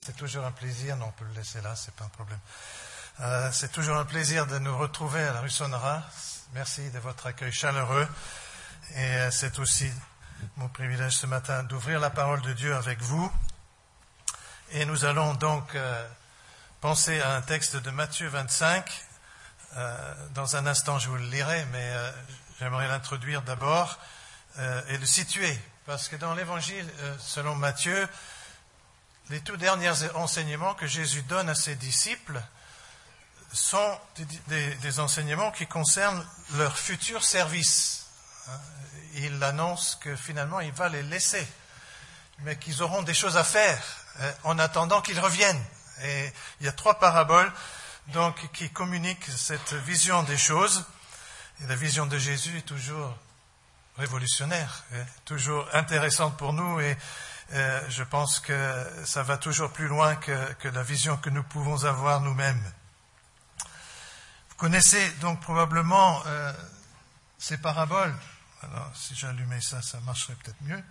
C'est toujours un plaisir, non, on peut le laisser là, c'est pas un problème. C'est toujours un plaisir de nous retrouver à la rue Sonora. Merci de votre accueil chaleureux. Et c'est aussi mon privilège ce matin d'ouvrir la parole de Dieu avec vous. Et nous allons donc penser à un texte de Matthieu 25. Dans un instant, je vous le lirai, mais j'aimerais l'introduire d'abord et le situer. Parce que dans l'Évangile, selon Matthieu, les tout derniers enseignements que Jésus donne à ses disciples sont des enseignements qui concernent leur futur service. Il annonce que finalement il va les laisser, mais qu'ils auront des choses à faire en attendant qu'ils reviennent. Et il y a 3 paraboles donc, qui communiquent cette vision des choses. Et la vision de Jésus est toujours révolutionnaire, toujours intéressante pour nous, et je pense que ça va toujours plus loin que la vision que nous pouvons avoir nous-mêmes. Vous connaissez donc probablement ces paraboles. Alors, si j'allumais ça, ça marcherait peut-être mieux.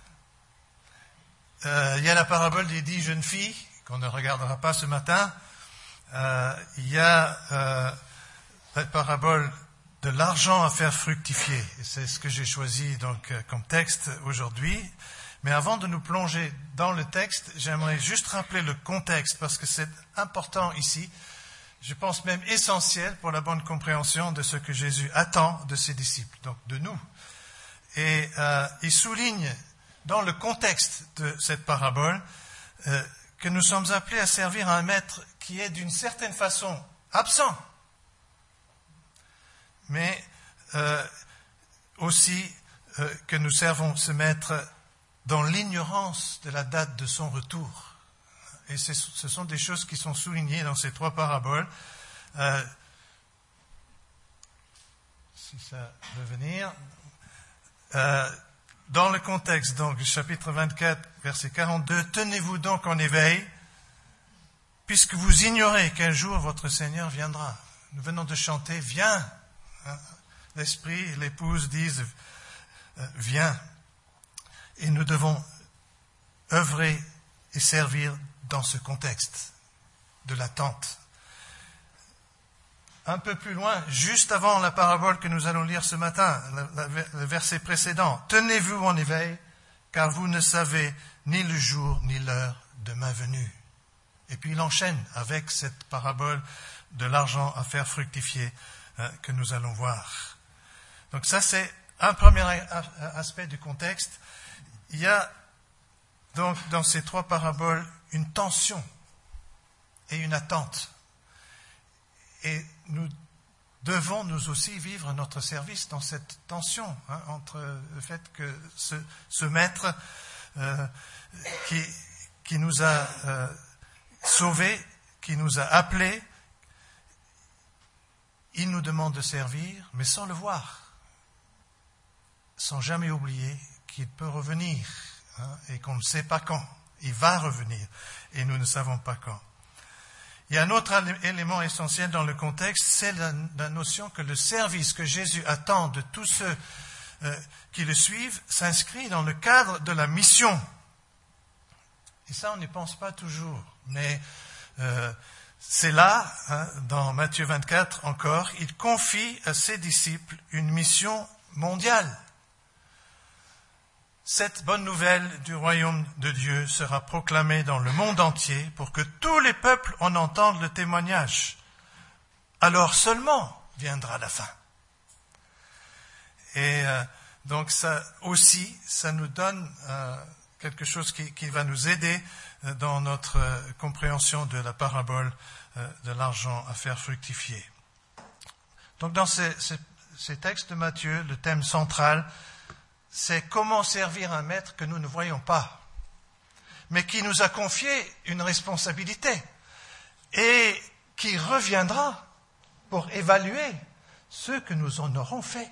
Il y a la parabole des 10 jeunes filles, qu'on ne regardera pas ce matin. Il y a la parabole de l'argent à faire fructifier. Et c'est ce que j'ai choisi donc comme texte aujourd'hui. Mais avant de nous plonger dans le texte, j'aimerais juste rappeler le contexte, parce que c'est important ici, je pense même essentiel pour la bonne compréhension de ce que Jésus attend de ses disciples, donc de nous. Et il souligne dans le contexte de cette parabole que nous sommes appelés à servir un maître qui est d'une certaine façon absent, mais aussi que nous servons ce maître dans l'ignorance de la date de son retour. Et ce sont des choses qui sont soulignées dans ces 3 paraboles. Si ça veut venir. Dans le contexte, donc, chapitre 24, verset 42, « Tenez-vous donc en éveil, puisque vous ignorez quel jour votre Seigneur viendra. » Nous venons de chanter « Viens ». L'Esprit et l'épouse disent « Viens ». Et nous devons œuvrer et servir dans ce contexte de l'attente. Un peu plus loin, juste avant la parabole que nous allons lire ce matin, le verset précédent, « Tenez-vous en éveil, car vous ne savez ni le jour ni l'heure de ma venue. » Et puis il enchaîne avec cette parabole de l'argent à faire fructifier que nous allons voir. Donc ça, c'est un premier aspect du contexte. Il y a donc dans ces 3 paraboles une tension et une attente. Et nous devons nous aussi vivre notre service dans cette tension entre le fait que ce maître qui nous a sauvés, qui nous a appelés, il nous demande de servir, mais sans le voir, sans jamais oublier qu'il peut revenir, et qu'on ne sait pas quand. Il va revenir, et nous ne savons pas quand. Il y a un autre élément essentiel dans le contexte, c'est la notion que le service que Jésus attend de tous ceux qui le suivent s'inscrit dans le cadre de la mission. Et ça, on n'y pense pas toujours, mais c'est là, dans Matthieu 24 encore, il confie à ses disciples une mission mondiale. Cette bonne nouvelle du royaume de Dieu sera proclamée dans le monde entier pour que tous les peuples en entendent le témoignage. Alors seulement viendra la fin. Et donc ça aussi, ça nous donne quelque chose qui va nous aider dans notre compréhension de la parabole de l'argent à faire fructifier. Donc dans ces textes de Matthieu, le thème central, c'est comment servir un maître que nous ne voyons pas, mais qui nous a confié une responsabilité et qui reviendra pour évaluer ce que nous en aurons fait.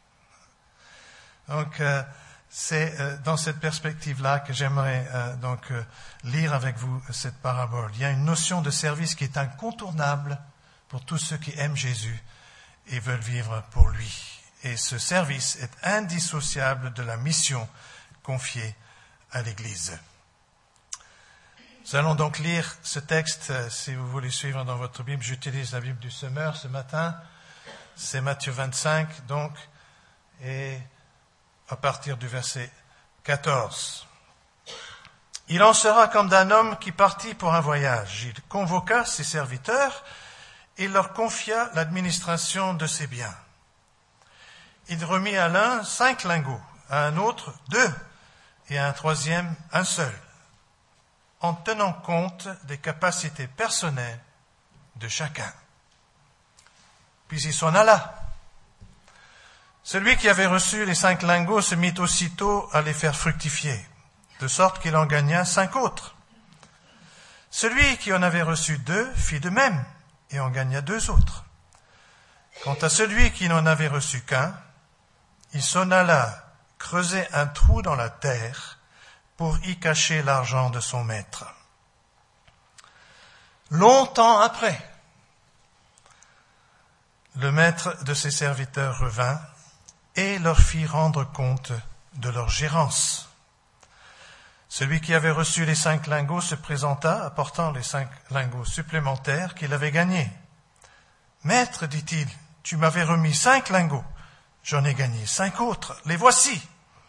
Donc, c'est dans cette perspective-là que j'aimerais lire avec vous cette parabole. Il y a une notion de service qui est incontournable pour tous ceux qui aiment Jésus et veulent vivre pour lui. Et ce service est indissociable de la mission confiée à l'Église. Nous allons donc lire ce texte, si vous voulez suivre dans votre Bible. J'utilise la Bible du Semeur ce matin. C'est Matthieu 25, donc, et à partir du verset 14. Il en sera comme d'un homme qui partit pour un voyage. Il convoqua ses serviteurs et leur confia l'administration de ses biens. Il remit à l'un 5 lingots, à un autre 2, et à un troisième 1 seul, en tenant compte des capacités personnelles de chacun. Puis il s'en alla. Celui qui avait reçu les 5 lingots se mit aussitôt à les faire fructifier, de sorte qu'il en gagna 5 autres. Celui qui en avait reçu 2 fit de même, et en gagna 2 autres. Quant à celui qui n'en avait reçu qu'un, il s'en alla creuser un trou dans la terre pour y cacher l'argent de son maître. Longtemps après, le maître de ses serviteurs revint et leur fit rendre compte de leur gérance. Celui qui avait reçu les 5 lingots se présenta, apportant les 5 lingots supplémentaires qu'il avait gagnés. « Maître, dit-il, tu m'avais remis 5 lingots. J'en ai gagné 5 autres. Les voici. »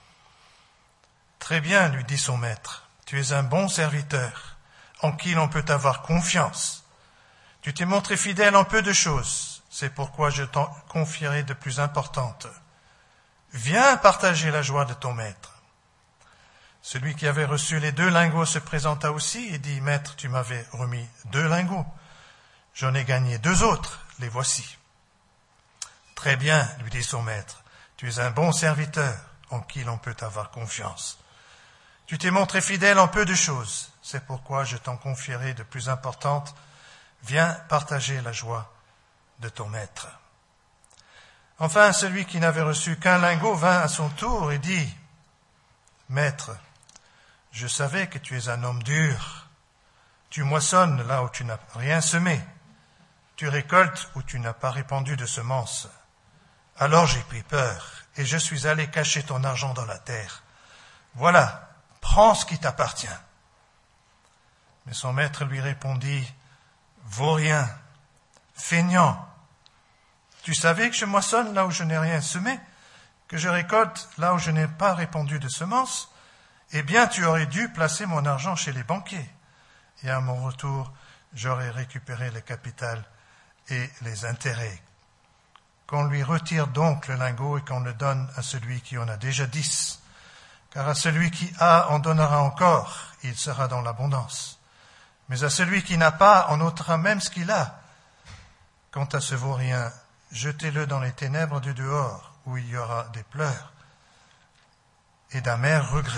« Très bien, lui dit son maître. Tu es un bon serviteur, en qui l'on peut avoir confiance. Tu t'es montré fidèle en peu de choses. C'est pourquoi je t'en confierai de plus importantes. Viens partager la joie de ton maître. » Celui qui avait reçu les 2 lingots se présenta aussi et dit, « Maître, tu m'avais remis 2 lingots. J'en ai gagné 2 autres. Les voici. » « Très bien, lui dit son maître. Tu es un bon serviteur, en qui l'on peut avoir confiance. Tu t'es montré fidèle en peu de choses. C'est pourquoi je t'en confierai de plus importantes. Viens partager la joie de ton maître. » Enfin, celui qui n'avait reçu qu'un lingot vint à son tour et dit, « Maître, je savais que tu es un homme dur. Tu moissonnes là où tu n'as rien semé. Tu récoltes où tu n'as pas répandu de semences. Alors j'ai pris peur et je suis allé cacher ton argent dans la terre. Voilà, prends ce qui t'appartient. » Mais son maître lui répondit, « Vaurien, feignant, tu savais que je moissonne là où je n'ai rien semé, que je récolte là où je n'ai pas répandu de semences? Eh bien, tu aurais dû placer mon argent chez les banquiers, et à mon retour, j'aurais récupéré le capital et les intérêts. Qu'on lui retire donc le lingot et qu'on le donne à celui qui en a déjà 10. Car à celui qui a, on donnera encore, il sera dans l'abondance. Mais à celui qui n'a pas, on ôtera même ce qu'il a. Quant à ce vaurien, jetez-le dans les ténèbres du dehors, où il y aura des pleurs et d'amers regrets. »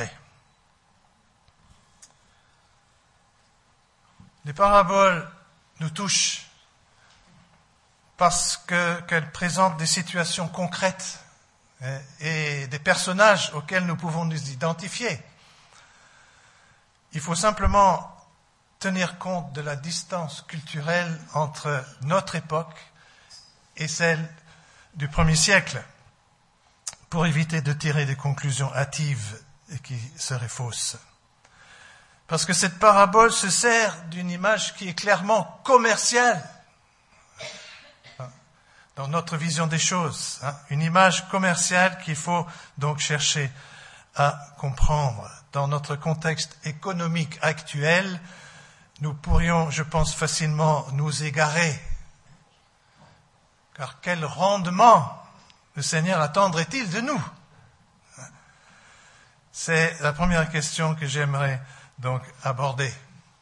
Les paraboles nous touchent parce qu'elles présentent des situations concrètes et des personnages auxquels nous pouvons nous identifier. Il faut simplement tenir compte de la distance culturelle entre notre époque et celle du 1er siècle pour éviter de tirer des conclusions hâtives et qui seraient fausses. Parce que cette parabole se sert d'une image qui est clairement commerciale dans notre vision des choses, une image commerciale qu'il faut donc chercher à comprendre. Dans notre contexte économique actuel, nous pourrions, je pense, facilement nous égarer. Car quel rendement le Seigneur attendrait-il de nous? C'est la première question que j'aimerais donc aborder.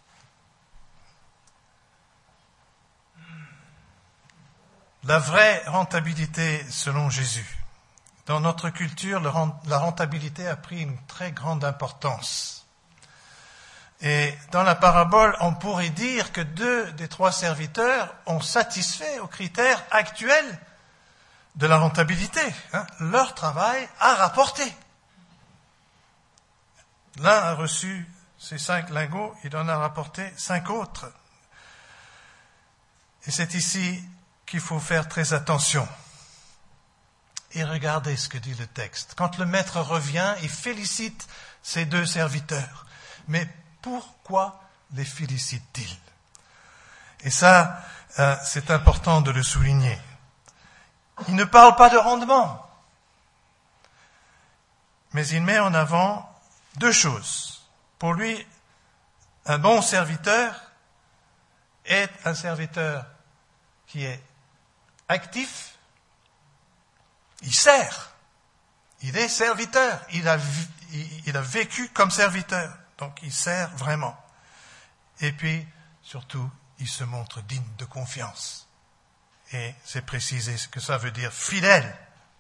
La vraie rentabilité selon Jésus. Dans notre culture, la rentabilité a pris une très grande importance. Et dans la parabole, on pourrait dire que 2 des 3 serviteurs ont satisfait aux critères actuels de la rentabilité. Leur travail a rapporté. L'un a reçu ses 5 lingots, il en a rapporté 5 autres. Et c'est ici qu'il faut faire très attention. Et regardez ce que dit le texte. Quand le maître revient, il félicite ses 2 serviteurs. Mais pourquoi les félicite-t-il? Et ça, c'est important de le souligner. Il ne parle pas de rendement, mais il met en avant deux choses. Pour lui, un bon serviteur est un serviteur qui est actif, il sert, il est serviteur, il a vécu comme serviteur, donc il sert vraiment. Et puis, surtout, il se montre digne de confiance. Et c'est précisé ce que ça veut dire, fidèle.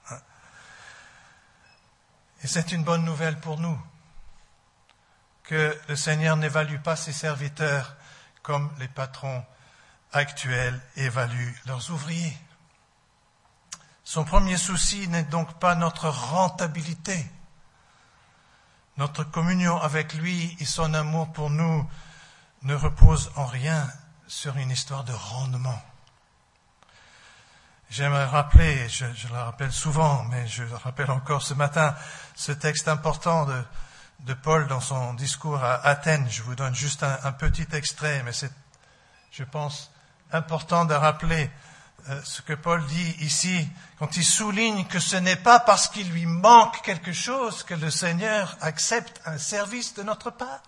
Et c'est une bonne nouvelle pour nous, que le Seigneur n'évalue pas ses serviteurs comme les patrons actuels évaluent leurs ouvriers. Son premier souci n'est donc pas notre rentabilité. Notre communion avec lui et son amour pour nous ne repose en rien sur une histoire de rendement. J'aimerais rappeler, je le rappelle souvent, mais je le rappelle encore ce matin, ce texte important de Paul dans son discours à Athènes. Je vous donne juste un petit extrait, mais c'est, je pense, important de rappeler ce que Paul dit ici, quand il souligne que ce n'est pas parce qu'il lui manque quelque chose que le Seigneur accepte un service de notre part.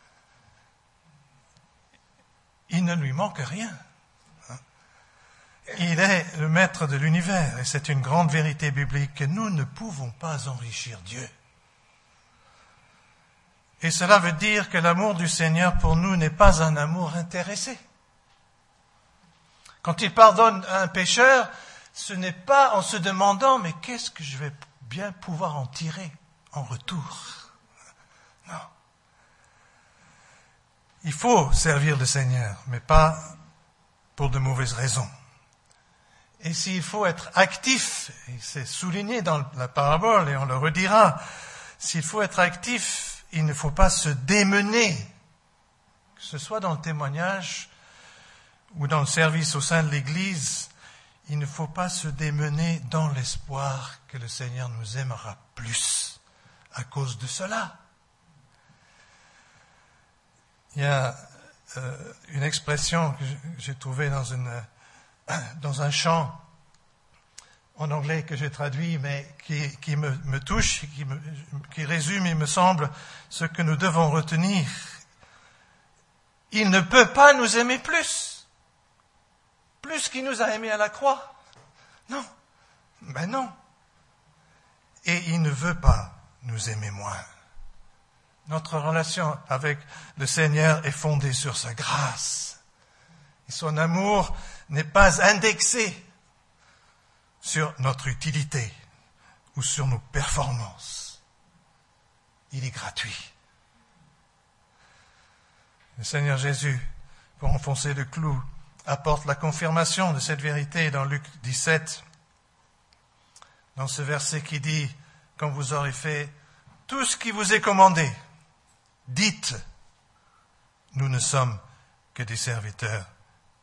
Il ne lui manque rien. Il est le maître de l'univers, et c'est une grande vérité biblique que nous ne pouvons pas enrichir Dieu. Et cela veut dire que l'amour du Seigneur pour nous n'est pas un amour intéressé. Quand il pardonne à un pécheur, ce n'est pas en se demandant « mais qu'est-ce que je vais bien pouvoir en tirer en retour ?» Non. Il faut servir le Seigneur, mais pas pour de mauvaises raisons. Et s'il faut être actif, et c'est souligné dans la parabole, et on le redira, s'il faut être actif, il ne faut pas se démener, que ce soit dans le témoignage ou dans le service au sein de l'Église, il ne faut pas se démener dans l'espoir que le Seigneur nous aimera plus à cause de cela. Il y a une expression que j'ai trouvée dans un chant en anglais que j'ai traduit, mais qui me touche, qui résume, il me semble, ce que nous devons retenir. Il ne peut pas nous aimer plus qu'il nous a aimés à la croix. Non, ben non. Et il ne veut pas nous aimer moins. Notre relation avec le Seigneur est fondée sur sa grâce. Et son amour n'est pas indexé sur notre utilité ou sur nos performances. Il est gratuit. Le Seigneur Jésus, pour enfoncer le clou, apporte la confirmation de cette vérité dans Luc 17, dans ce verset qui dit « Quand vous aurez fait tout ce qui vous est commandé, dites, nous ne sommes que des serviteurs inutiles. »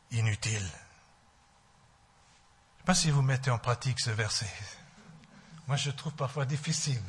Je ne sais pas si vous mettez en pratique ce verset. Moi, je le trouve parfois difficile.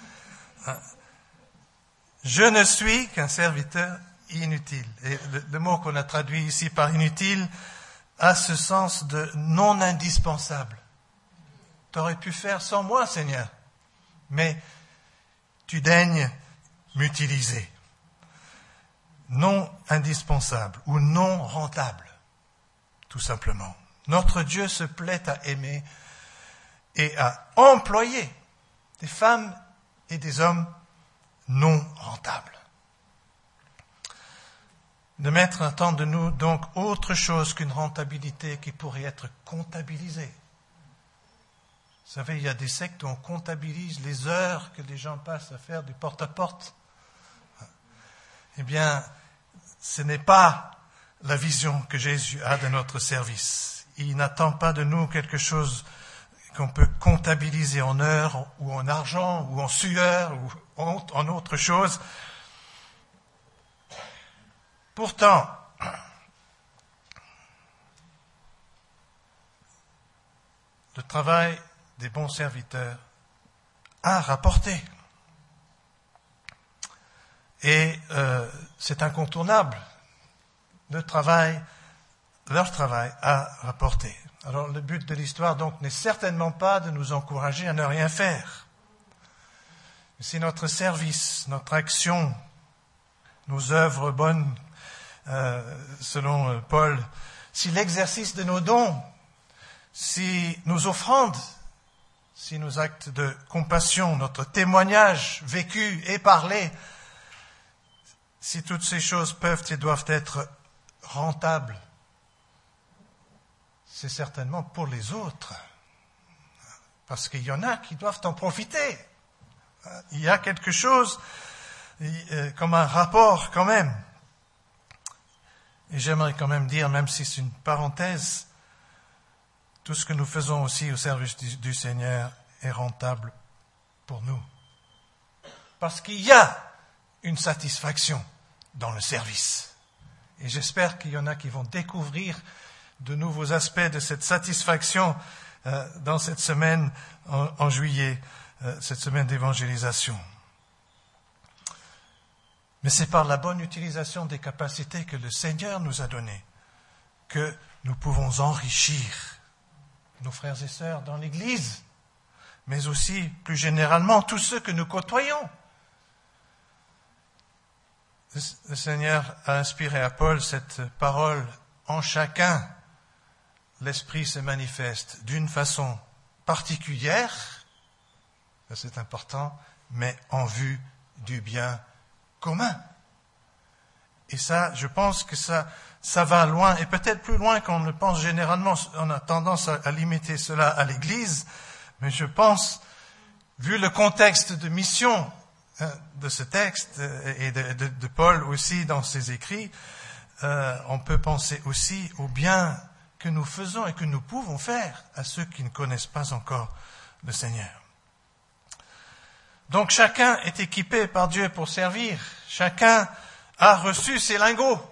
Je ne suis qu'un serviteur inutile. Et le mot qu'on a traduit ici par inutile a ce sens de non indispensable. Tu aurais pu faire sans moi, Seigneur, mais tu daignes m'utiliser. Non indispensable ou non rentable, tout simplement. Notre Dieu se plaît à aimer et à employer des femmes et des hommes non rentables. Le Maître attend de nous donc autre chose qu'une rentabilité qui pourrait être comptabilisée. Vous savez, il y a des sectes où on comptabilise les heures que les gens passent à faire du porte-à-porte. Eh bien, ce n'est pas la vision que Jésus a de notre service. Il n'attend pas de nous quelque chose qu'on peut comptabiliser en heures ou en argent ou en sueur ou en autre chose. Pourtant, le travail des bons serviteurs a rapporté. Et c'est incontournable. leur travail a rapporté. Alors le but de l'histoire donc n'est certainement pas de nous encourager à ne rien faire. Si notre service, notre action, nos œuvres bonnes, selon Paul, si l'exercice de nos dons, si nos offrandes, si nos actes de compassion, notre témoignage vécu et parlé, si toutes ces choses peuvent et doivent être rentables, c'est certainement pour les autres. Parce qu'il y en a qui doivent en profiter. Il y a quelque chose comme un rapport quand même. Et j'aimerais quand même dire, même si c'est une parenthèse, tout ce que nous faisons aussi au service du Seigneur est rentable pour nous. Parce qu'il y a une satisfaction dans le service. Et j'espère qu'il y en a qui vont découvrir de nouveaux aspects de cette satisfaction dans cette semaine en juillet, cette semaine d'évangélisation. Mais c'est par la bonne utilisation des capacités que le Seigneur nous a données que nous pouvons enrichir nos frères et sœurs dans l'Église, mais aussi, plus généralement, tous ceux que nous côtoyons. Le Seigneur a inspiré à Paul cette parole « En chacun, l'Esprit se manifeste d'une façon particulière », ça c'est important, mais en vue du bien commun. Et ça, je pense que ça va loin, et peut-être plus loin qu'on ne pense généralement. On a tendance à limiter cela à l'Église, mais je pense, vu le contexte de mission de ce texte et de Paul aussi dans ses écrits, on peut penser aussi au bien que nous faisons et que nous pouvons faire à ceux qui ne connaissent pas encore le Seigneur. Donc chacun est équipé par Dieu pour servir. Chacun a reçu ses lingots.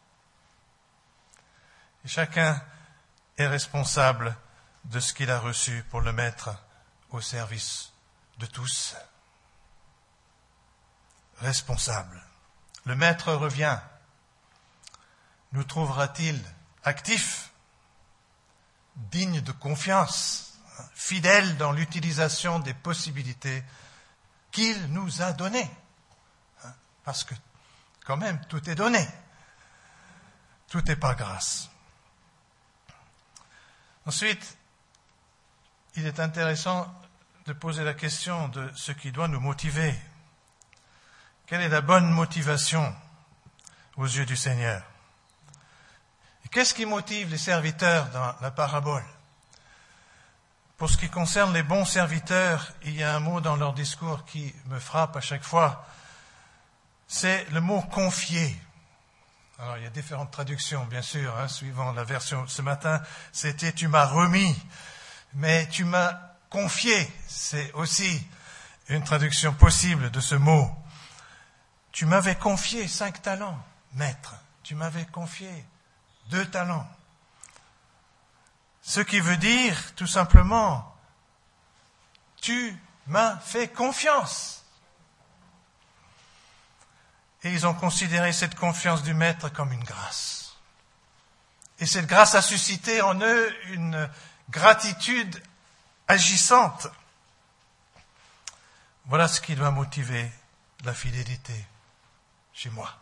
Et chacun est responsable de ce qu'il a reçu pour le mettre au service de tous. Responsable. Le Maître revient. Nous trouvera-t-il actifs, dignes de confiance, fidèles dans l'utilisation des possibilités qu'il nous a données? Parce que, quand même, tout est donné. Tout est par grâce. Ensuite, il est intéressant de poser la question de ce qui doit nous motiver. Quelle est la bonne motivation aux yeux du Seigneur? Et qu'est-ce qui motive les serviteurs dans la parabole? Pour ce qui concerne les bons serviteurs, il y a un mot dans leur discours qui me frappe à chaque fois. C'est le mot « confier ». Alors, il y a différentes traductions, bien sûr, suivant la version. Ce matin, c'était « tu m'as remis », mais « tu m'as confié », c'est aussi une traduction possible de ce mot. Tu m'avais confié 5 talents, maître. Tu m'avais confié 2 talents. Ce qui veut dire, tout simplement, tu m'as fait confiance. Et ils ont considéré cette confiance du maître comme une grâce. Et cette grâce a suscité en eux une gratitude agissante. Voilà ce qui doit motiver la fidélité chez moi.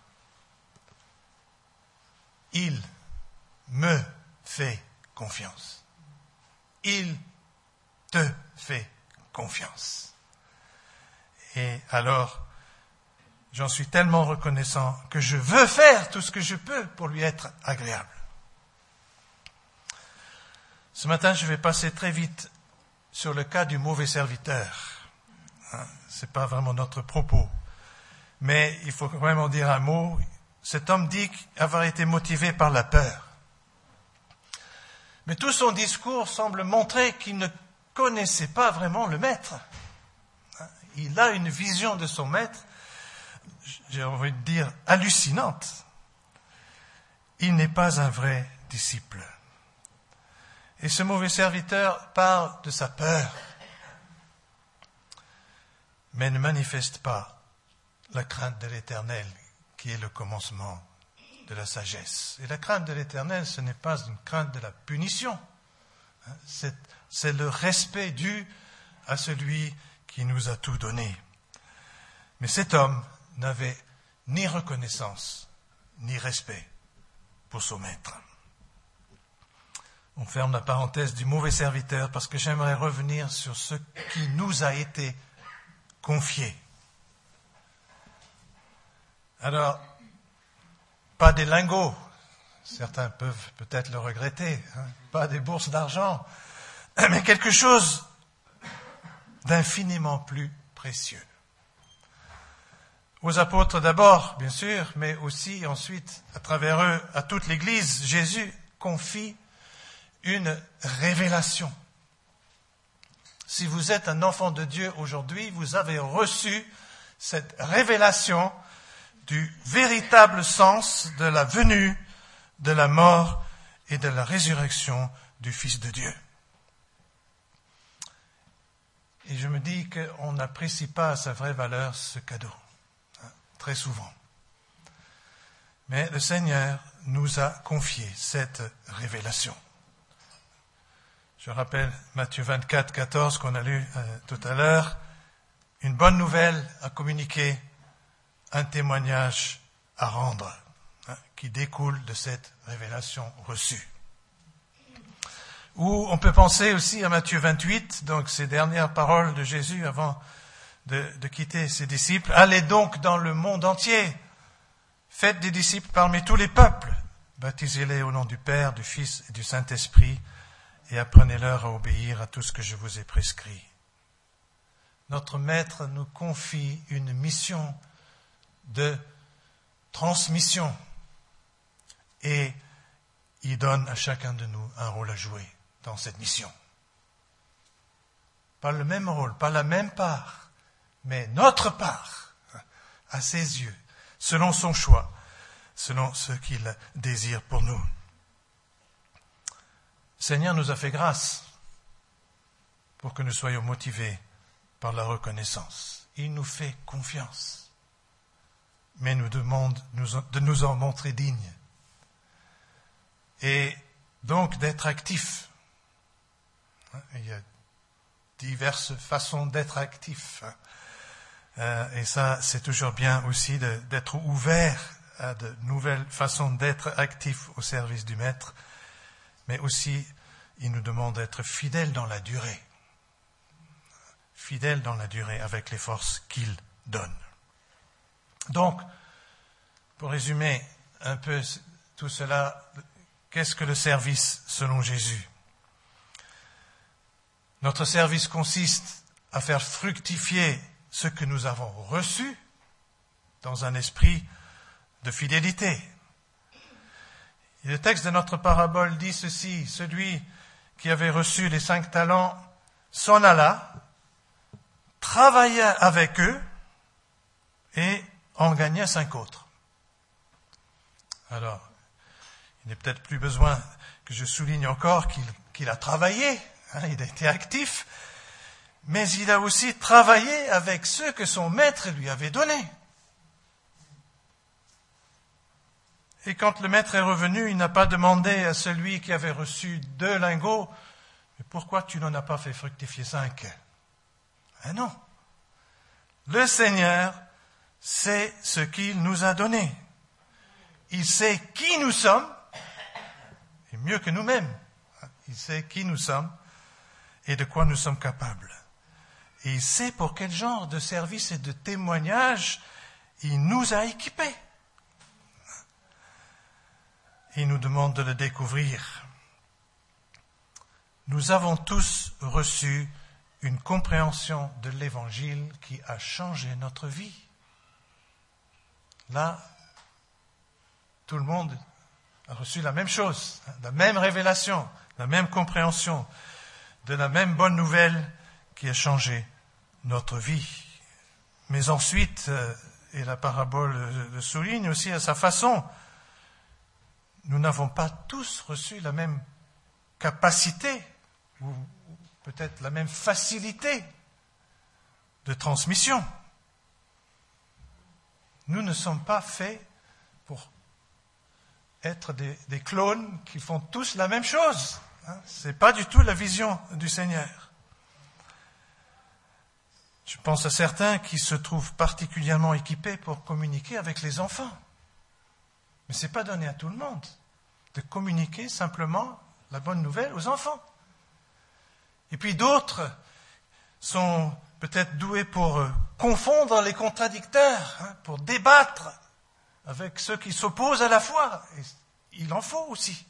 Il me fait confiance. Il te fait confiance. Et alors, j'en suis tellement reconnaissant que je veux faire tout ce que je peux pour lui être agréable. Ce matin, je vais passer très vite sur le cas du mauvais serviteur. C'est pas vraiment notre propos. Mais il faut vraiment dire un mot. Cet homme dit avoir été motivé par la peur. Mais tout son discours semble montrer qu'il ne connaissait pas vraiment le maître. Il a une vision de son maître, j'ai envie de dire, hallucinante. Il n'est pas un vrai disciple. Et ce mauvais serviteur parle de sa peur, mais ne manifeste pas la crainte de l'Éternel, qui est le commencement de la sagesse. Et la crainte de l'Éternel, ce n'est pas une crainte de la punition. C'est le respect dû à celui qui nous a tout donné. Mais cet homme n'avait ni reconnaissance, ni respect pour son maître. On ferme la parenthèse du mauvais serviteur parce que j'aimerais revenir sur ce qui nous a été confié. Alors, pas des lingots, certains peuvent peut-être le regretter, pas des bourses d'argent, mais quelque chose d'infiniment plus précieux. Aux apôtres d'abord, bien sûr, mais aussi ensuite, à travers eux, à toute l'Église, Jésus confie une révélation. Si vous êtes un enfant de Dieu aujourd'hui, vous avez reçu cette révélation du véritable sens de la venue, de la mort et de la résurrection du Fils de Dieu. Et je me dis qu'on n'apprécie pas à sa vraie valeur ce cadeau, très souvent. Mais le Seigneur nous a confié cette révélation. Je rappelle Matthieu 24, 14 qu'on a lu tout à l'heure. Une bonne nouvelle à communiquer, un témoignage à rendre, qui découle de cette révélation reçue. Ou on peut penser aussi à Matthieu 28, donc ces dernières paroles de Jésus avant de quitter ses disciples. Allez donc dans le monde entier, faites des disciples parmi tous les peuples, baptisez-les au nom du Père, du Fils et du Saint-Esprit, et apprenez-leur à obéir à tout ce que je vous ai prescrit. Notre Maître nous confie une mission de transmission et il donne à chacun de nous un rôle à jouer dans cette mission. Pas le même rôle, pas la même part, mais notre part à ses yeux, selon son choix, selon ce qu'il désire pour nous. Le Seigneur nous a fait grâce pour que nous soyons motivés par la reconnaissance. Il nous fait confiance, mais nous demande de nous en montrer dignes. Et donc d'être actifs. Il y a diverses façons d'être actifs. Et ça, c'est toujours bien aussi d'être ouvert à de nouvelles façons d'être actifs au service du Maître. Mais aussi, il nous demande d'être fidèles dans la durée. Fidèles dans la durée avec les forces qu'il donne. Donc, pour résumer un peu tout cela, qu'est-ce que le service selon Jésus? Notre service consiste à faire fructifier ce que nous avons reçu dans un esprit de fidélité. Et le texte de notre parabole dit ceci: celui qui avait reçu les 5 talents s'en alla, travailla avec eux et en gagna 5 autres. Alors, il n'est peut-être plus besoin que je souligne encore qu'il a travaillé, il a été actif, mais il a aussi travaillé avec ceux que son maître lui avait donnés. Et quand le maître est revenu, il n'a pas demandé à celui qui avait reçu 2 lingots, mais pourquoi tu n'en as pas fait fructifier 5? Ah non. Le Seigneur sait ce qu'il nous a donné. Il sait qui nous sommes, et mieux que nous-mêmes. Il sait qui nous sommes et de quoi nous sommes capables. Et il sait pour quel genre de service et de témoignage il nous a équipés. Il nous demande de le découvrir. Nous avons tous reçu une compréhension de l'Évangile qui a changé notre vie. Là, tout le monde a reçu la même chose, la même révélation, la même compréhension de la même bonne nouvelle qui a changé notre vie. Mais ensuite, et la parabole le souligne aussi à sa façon, nous n'avons pas tous reçu la même capacité ou peut-être la même facilité de transmission. Nous ne sommes pas faits pour être des clones qui font tous la même chose. Ce n'est pas du tout la vision du Seigneur. Je pense à certains qui se trouvent particulièrement équipés pour communiquer avec les enfants. Mais ce n'est pas donné à tout le monde de communiquer simplement la bonne nouvelle aux enfants. Et puis d'autres sont peut-être doués pour confondre les contradicteurs, pour débattre avec ceux qui s'opposent à la foi. Et il en faut aussi.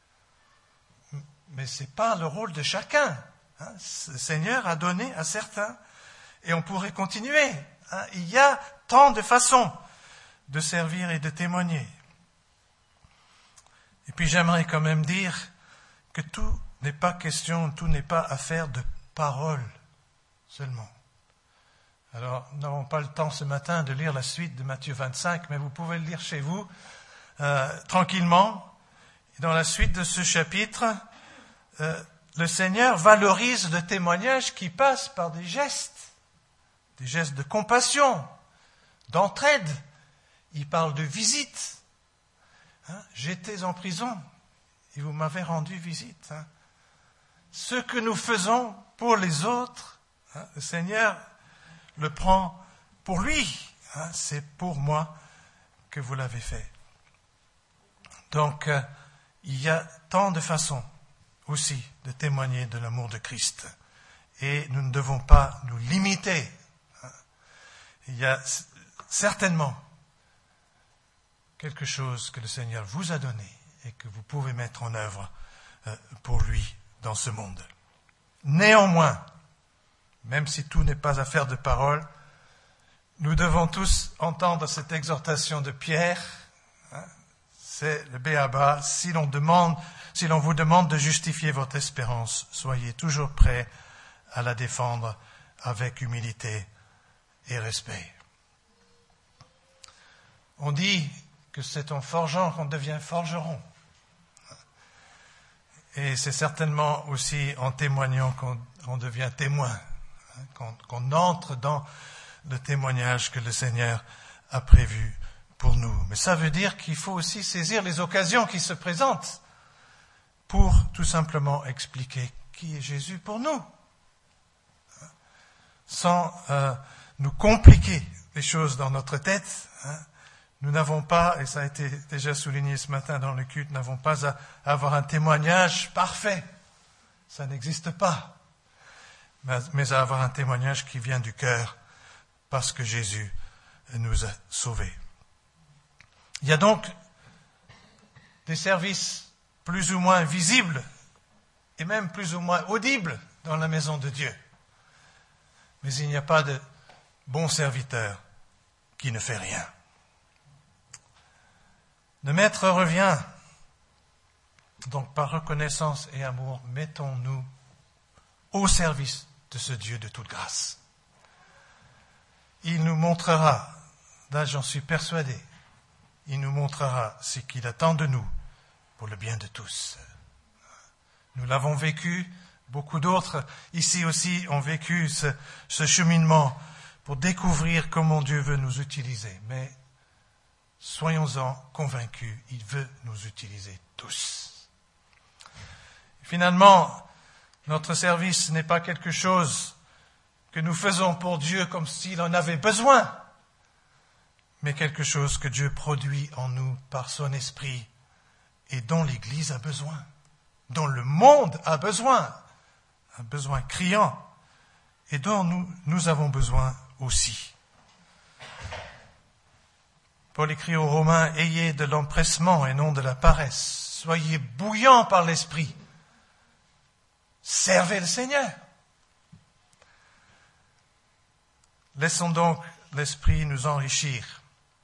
Mais ce n'est pas le rôle de chacun. Le Seigneur a donné à certains. Et on pourrait continuer. Il y a tant de façons de servir et de témoigner. Et puis j'aimerais quand même dire que tout n'est pas affaire de parole seulement. Alors, nous n'avons pas le temps ce matin de lire la suite de Matthieu 25, mais vous pouvez le lire chez vous, tranquillement. Et dans la suite de ce chapitre, le Seigneur valorise le témoignage qui passe par des gestes de compassion, d'entraide. Il parle de visite. J'étais en prison et vous m'avez rendu visite. Ce que nous faisons pour les autres, le Seigneur le prend pour lui. C'est pour moi que vous l'avez fait. Donc, il y a tant de façons aussi de témoigner de l'amour de Christ. Et nous ne devons pas nous limiter. Il y a certainement quelque chose que le Seigneur vous a donné et que vous pouvez mettre en œuvre pour lui dans ce monde. Néanmoins, même si tout n'est pas affaire de parole, nous devons tous entendre cette exhortation de Pierre. C'est le b.a.-ba. Si l'on vous demande de justifier votre espérance, soyez toujours prêts à la défendre avec humilité et respect. On dit que c'est en forgeant qu'on devient forgeron. Et c'est certainement aussi en témoignant qu'on devient témoin, qu'on entre dans le témoignage que le Seigneur a prévu pour nous. Mais ça veut dire qu'il faut aussi saisir les occasions qui se présentent pour tout simplement expliquer qui est Jésus pour nous, sans nous compliquer les choses dans notre tête. Nous n'avons pas, et ça a été déjà souligné ce matin dans le culte, n'avons pas à avoir un témoignage parfait. Ça n'existe pas. Mais à avoir un témoignage qui vient du cœur, parce que Jésus nous a sauvés. Il y a donc des services plus ou moins visibles, et même plus ou moins audibles dans la maison de Dieu. Mais il n'y a pas de bon serviteur qui ne fait rien. Le Maître revient. Donc, par reconnaissance et amour, mettons-nous au service de ce Dieu de toute grâce. Il nous montrera, là j'en suis persuadé, il nous montrera ce qu'il attend de nous pour le bien de tous. Nous l'avons vécu, beaucoup d'autres ici aussi ont vécu ce cheminement pour découvrir comment Dieu veut nous utiliser. Mais soyons-en convaincus, il veut nous utiliser tous. Finalement, notre service n'est pas quelque chose que nous faisons pour Dieu comme s'il en avait besoin, mais quelque chose que Dieu produit en nous par son esprit et dont l'Église a besoin, dont le monde a besoin, un besoin criant, et dont nous avons besoin aussi. Paul écrit aux Romains, « Ayez de l'empressement et non de la paresse. Soyez bouillants par l'Esprit. Servez le Seigneur. » Laissons donc l'Esprit nous enrichir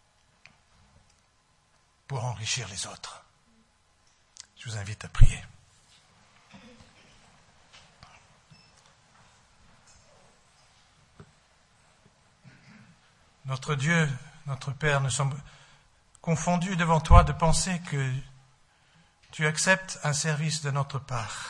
pour enrichir les autres. Je vous invite à prier. Notre Dieu, notre Père, nous sommes confondus devant toi de penser que tu acceptes un service de notre part,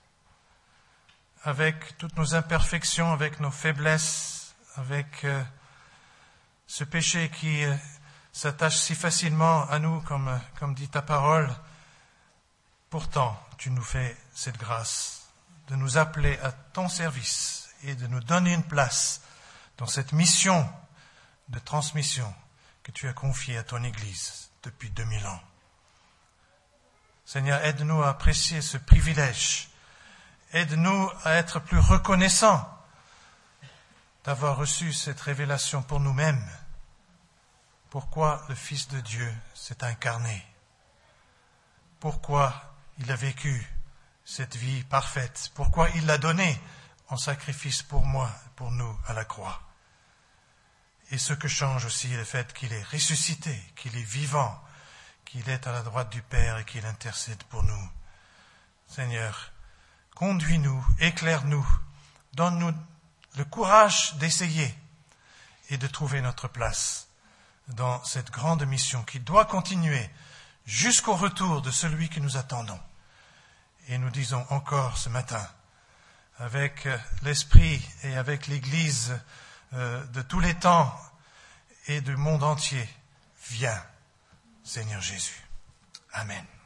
avec toutes nos imperfections, avec nos faiblesses, avec ce péché qui s'attache si facilement à nous, comme dit ta parole. Pourtant, tu nous fais cette grâce de nous appeler à ton service et de nous donner une place dans cette mission de transmission que tu as confiée à ton Église depuis 2000 ans. Seigneur, aide-nous à apprécier ce privilège. Aide-nous à être plus reconnaissants d'avoir reçu cette révélation pour nous-mêmes. Pourquoi le Fils de Dieu s'est incarné? Pourquoi il a vécu cette vie parfaite? Pourquoi il l'a donné en sacrifice pour moi, pour nous, à la croix? Et ce que change aussi le fait qu'il est ressuscité, qu'il est vivant, qu'il est à la droite du Père et qu'il intercède pour nous. Seigneur, conduis-nous, éclaire-nous, donne-nous le courage d'essayer et de trouver notre place dans cette grande mission qui doit continuer jusqu'au retour de celui que nous attendons. Et nous disons encore ce matin, avec l'Esprit et avec l'Église de tous les temps et du monde entier, viens, Seigneur Jésus. Amen.